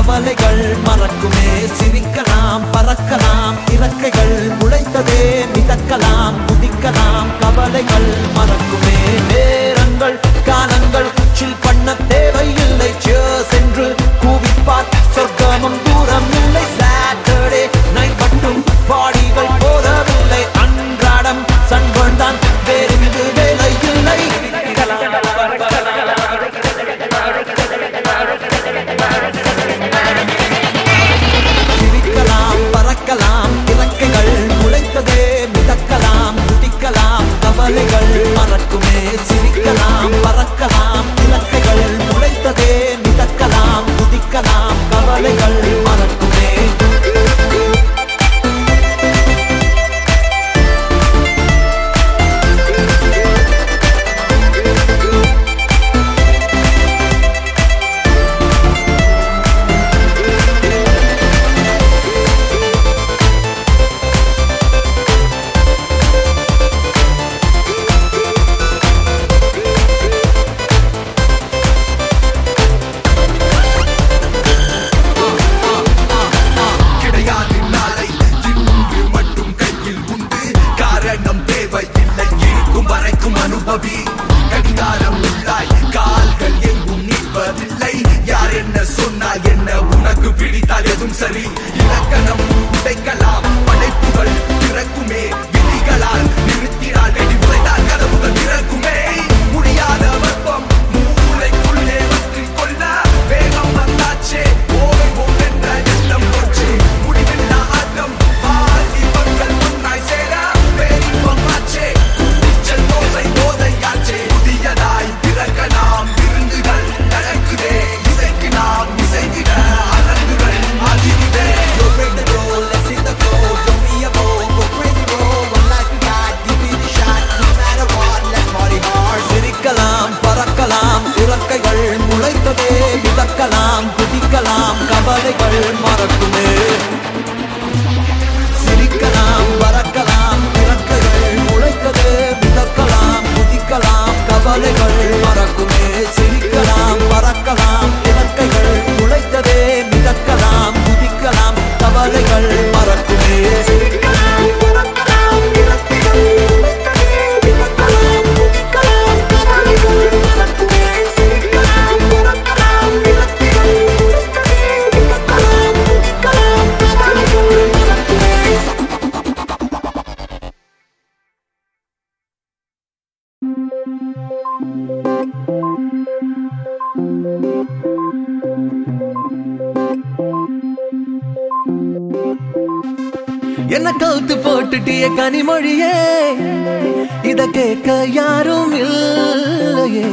கவலைகள் மறக்குமே. சிரிக்கலாம் பறக்கலாம் இறக்கைகள் முளைத்ததே மிதக்கலாம் குதிக்கலாம் கவலைகள் மறக்குமே. நேரங்கள் காலங்கள் சில் பண்ண தேவையில்லை. சேர்ஸ் என்று கூவிப்பார் சொர்க்கமும் தூரம் இல்லை. சாட்டர்டே நைட் மட்டும் பாடிகள் போதவில்லை. அன்றாடம் சண்பன் தான் வேறு வேலை இல்லை. சிரிக்கலாம் பறக்கலாம் இறக்கைகள் முளைத்ததே மிதக்கலாம் குதிக்கலாம் கவலைகள் மறக்குமே. சிரிக்கலாம் பறக்கலாம் இறக்கைகள் முளைத்ததே மிதக்கலாம் குதிக்கலாம் கவலைகள் மறக்குமே. கடிகாரம் உள்ளாய் கால்கள் எங்கும் நிற்பதில்லை. யார் என்ன சொன்னால் என்ன உனக்கு பிடித்தால் எதுவும் சரி. இலக்கணம் உடைக்கலாம் படைப்புகள் திறக்குமே. விதிகளால் நிறுத்தினால் வெடி உடைத்தால் கதவுகள் திறக்குமே. முடியாத வெப்பம் மூளைக்குள்ளே வற்றிக் கொள்ள வேகம் வந்தாச்சே. ஓய்வோம் என்ற எண்ணம் போச்சு. முடிவில்லா ஆட்டம் பாதி மக்கள் முன்னாய் சேர பேரின்பம் ஆச்சே. புதியதாய் பிறக்கலாம் விருந்துகள் நடக்குதே. இசைக்கு நாம் இசைக்கிட அலங்குகள் அதிருதே. சிரிக்கலாம் பறக்கலாம் இறக்கைகள் முளைத்ததே மிதக்கலாம் குதிக்கலாம் கவலைகள் மறக்குமே. சிரிக்கலாம் பறக்கலாம் இறக்கைகள் முளைத்ததே மிதக்கலாம் குதிக்கலாம் கவலைகள் மறக்குமே. சிரிக்கலாம் பறக்கலாம் இறக்கைகள் முளைத்ததே மிதக்கலாம் குதிக்கலாம் கவலைகள் மறக்குமே. சிரிக்கலாம் பறக்கலாம் இறக்கைகள் முளைத்ததே மிதக்கலாம் குதிக்கலாம் கவலைகள் மறக்குமே. சிரிக்கலாம் பறக்கலாம் இறக்கைகள் முளைத்ததே மிதக்கலாம் குதிக்கலாம் கவலைகள் மறக்குமே. என்ன கவுத்து போட்டுட்டிய கனிமொழியே, இத கேட்க யாரும் இல்லையே.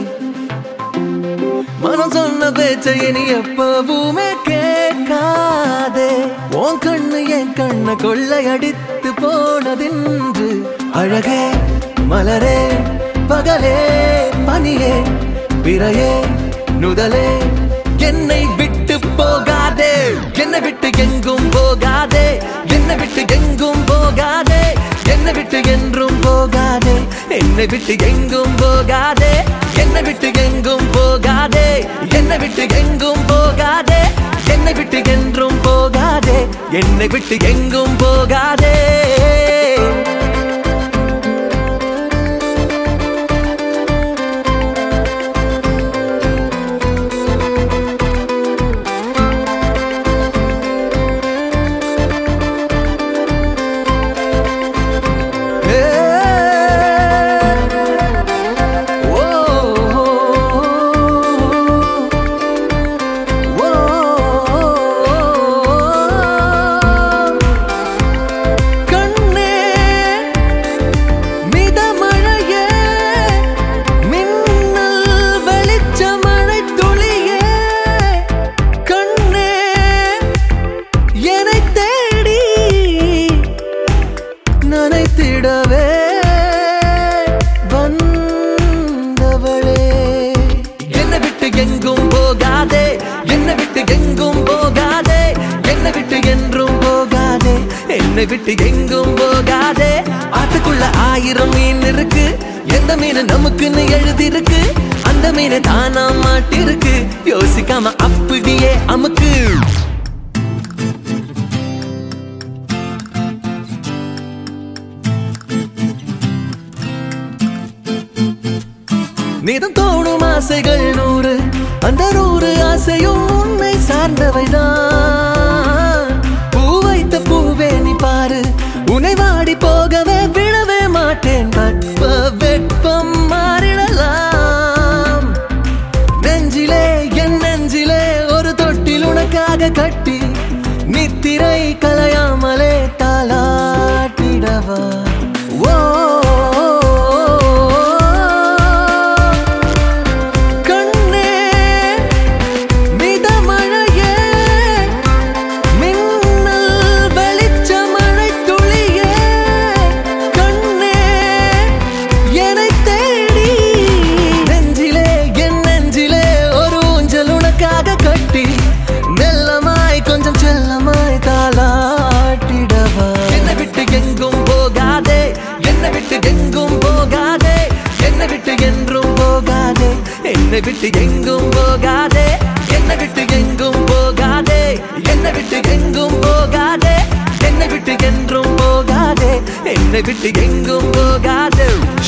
மனம் சொன்ன பேச்சை இனி எப்பவுமே கேட்காதே. உன் கண்ணு என் கண்ண கொள்ளையடித்து போனதென்று. அழகே மலரே பகலே பனியே பிறையே நுதலே என்னை விட்டு போகாதே. என்னை விட்டு எங்கும் போகாதே. என்னை விட்டு எங்கும் போகாதே. என்னை விட்டு என்றும் போகாதே. என்னை விட்டு எங்கும் போகாதே. என்னை விட்டு எங்கும் போகாதே. என்னை விட்டு எங்கும் போகாதே. என்னை விட்டு என்றும் போகாதே. என்னை விட்டு எங்கும் போகாதே. என்னை விட்டு எங்கும் போகாதே. ஆத்துக்குள்ள 1000 மீன் இருக்கு. எந்த மீன் நமக்குன்னு எழுதிருக்கு அந்த மீன் தானா மாட்டிருக்கு யோசிக்காம அப்படியே அமுக்கு நீதம் தோணும் ஆசைகள் 100 அந்த 100 ஆசையும் உன்னை சார்ந்தவைதான் பூ வைத்த பூவே நீ பாரு உன்னை வாடி போகவே விடவே மாட்டேன் வெப்ப வெப்பம் மாறிடலாம் நெஞ்சிலே என் நெஞ்சிலே ஒரு தொட்டில் உனக்காக கட்டி நித்திரை கலையாமலே தாலாட்டிடவா ஓ என்னை விட்டு எங்கும் போகாதே என்னை விட்டு எங்கும் போகாதே என்னை விட்டு எங்கும் போகாதே என்னை விட்டு என்றும் போகாதே என்னை விட்டு எங்கும் போகாதே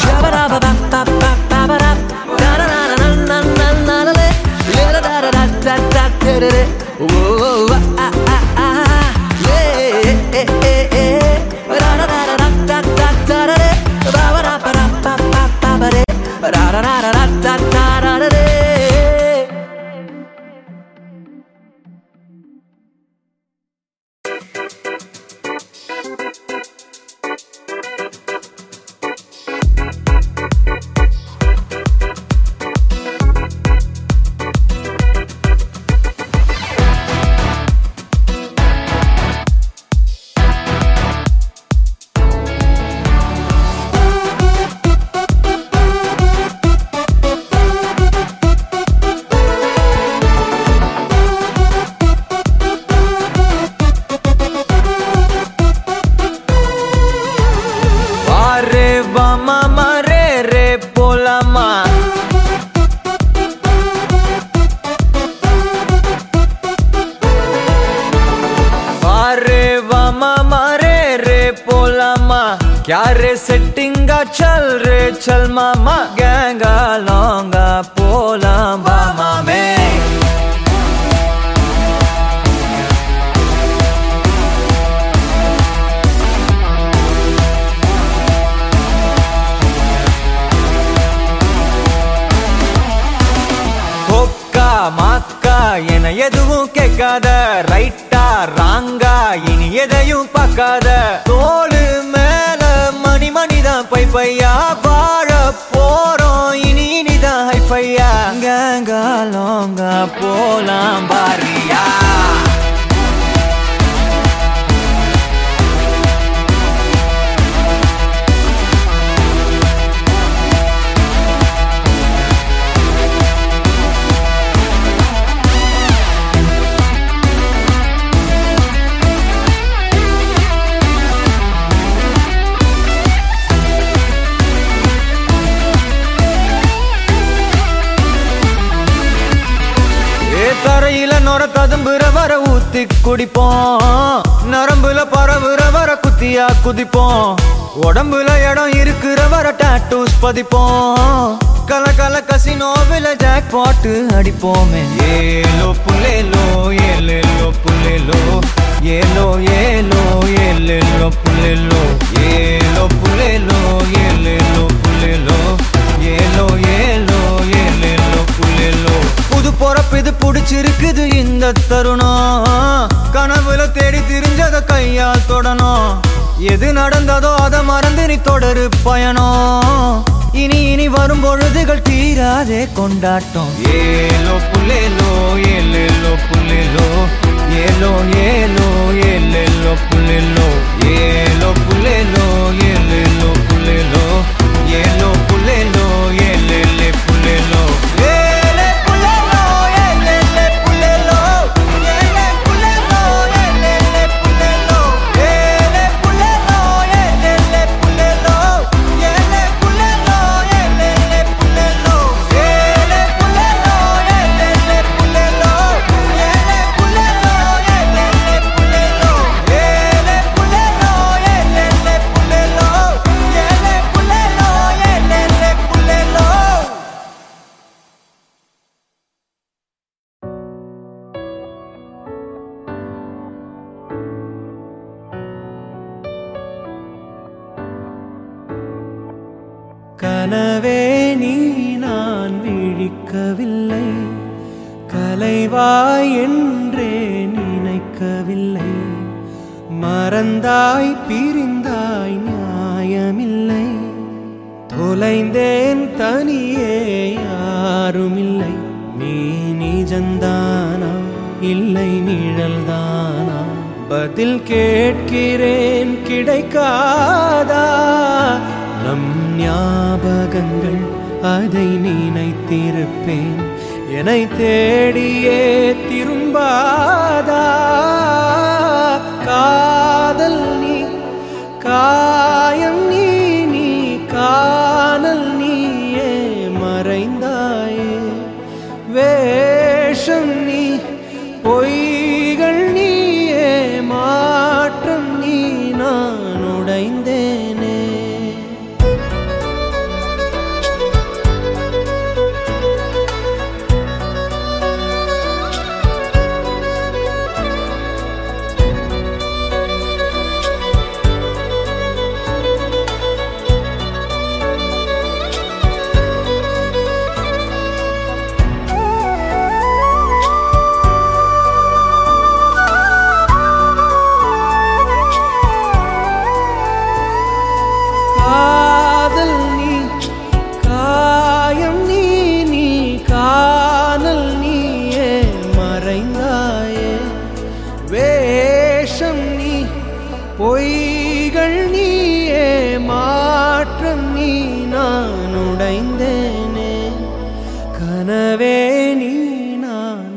क्या रे सेटिंगा चल रे चल मामा गैंगा लौंगा पोला मामा में धोक्का माक्का என எதுவும் கேட்காத ரைட்டா ராங்கா இனி எதையும் பார்க்காத தோளு மேல மணி மணிதான் பை பையா வாழ போறோம் இனி இனிதான் ஹைஃபையா கேங்கா லோங்கா போலாம் பாரியா தரையில நொர ததும்புற வர ஊத்தி குடிப்போம் நரம்புல பரவுற வர குத்தியா குதிப்போம் உடம்புல இடம் இருக்கிற வர டாட்டூஸ் பதிப்போம் கல கல கசினோவில ஜாக் பாட்டு அடிப்போமே ஏலோ புல்லேலோ ஏலேலோ புல்லேலோ ஏலோ ஏலோ ஏலேலோ புல்லேலோ ஏலோ புல்லேலோ ஏலேலோ புல்லேலோ ஏலோ ஏலோ ஏலேலோ புல்லேலோ புது பொறப்பு இது புடிச்சிருக்குது இந்த தருணம் கனவுல தேடி திரிஞ்சத கையால் தொடணும் எது நடந்ததோ அதை மறந்து நீ தொடரு பயணம் இனி இனி வரும் பொழுதுகள் தீராதே கொண்டாட்டம் ஏலோ புல்லேலோ ஏலேலோ புல்லேலோ ஏலோ ஏலோ ஏலேலோ புல்லேலோ ஏலோ புல்லேலோ ஏலேலோ புல்லேலோ ஏலோ புல்லேலோ ஏலேலே புல்லேலோ கனவே நீ நான் விழிக்கவில்லை, கலைவாய் என்றே நினைக்கவில்லை. மறந்தாய் பிரிந்தாய் நியாயமில்லை, தொலைந்தேன் தனியே யாருமில்லை. நீ நிஜந்தானா இல்லை நிழல்தானா, பதில் கேட்கிறேன் கிடைக்காதா. நம் ஞாபகங்கள் அதை நினைத்திருப்பேன், என்னை தேடியே திரும்பாதா. காதல் நீ காயம் நீ, நீ காணல் நீயே மறைந்தாயே. வேஷம் நீ பொய்கள் நீயே, மாற்றம் நீ நான் உடைந்தேனே. காதல் நீ காயம் நீ, நீ காணல் நீயே மறைந்தாயே. வேஷம் நீ பொய்கள் நீயே, மாற்றம் நீ நான் உடைந்தேனே. கனவே நீ நான்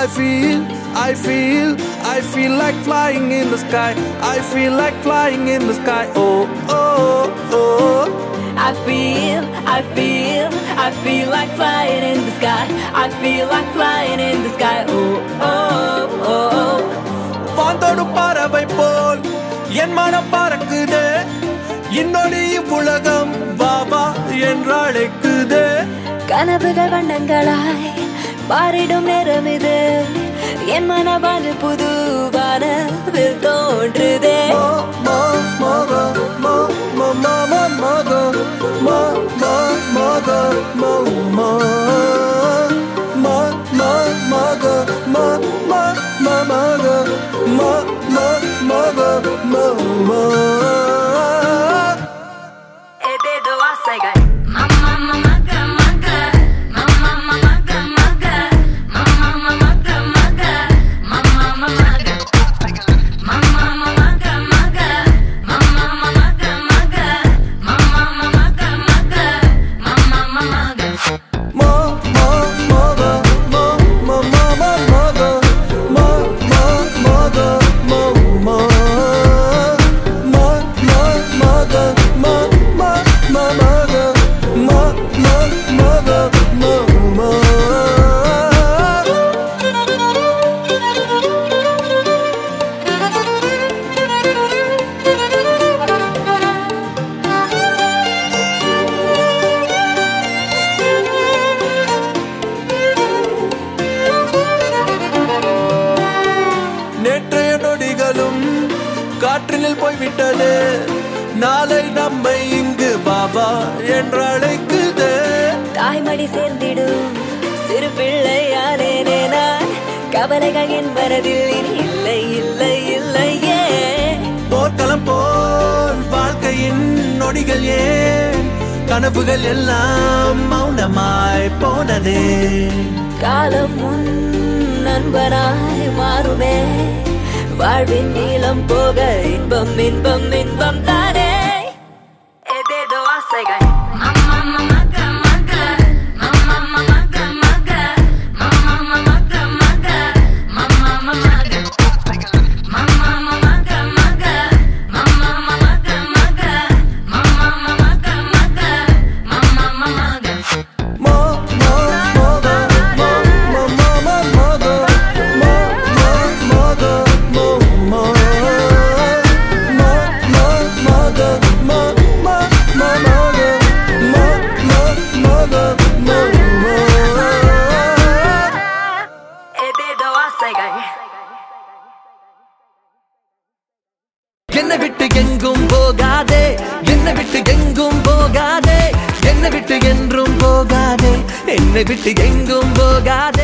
I feel like flying in the sky. I feel like flying in the sky. Oh, oh, oh. I feel like flying in the sky. I feel like flying in the sky. Oh, oh, oh. வாந்தோடு பறவை போல் என் மனம் பறக்குதே, இன்னொரு உலகம் வாவா என்றழைக்குதே. கனவுகள் வண்ணங்களாய் மாறிடும் நேரம் இது, என் மனவான புது வானவில் தோன்றுதே. நேற்றைய நொடிகளும் காற்றினில் போய்விட்டது, நாளை நம்மை இங்கு பாபா என்றழைக்குது. தாய்மடி சேர்ந்திடும் சிறு பிள்ளையானேனே நான், கவலைகள் என் மனதில் இனி இல்லை இல்லை இல்லையே. போர்க்களம் போல் வாழ்க்கையின் நொடிகள் ஏன், கனவுகள் எல்லாம் மௌனமாய் போனதே. காலம் முன் நண்பனாய் மாறுமே, வாழ்வின் நீளம் போக இன்பம் இன்பம் இன்பம் தானே. ஏதேதோ ஆசைகள் என்னை விட்டு எங்கும் போகாதே, என்னை விட்டு எங்கும் போகாதே, என்னை விட்டு என்றும் போகாதே, என்னை விட்டு எங்கும் போகாதே.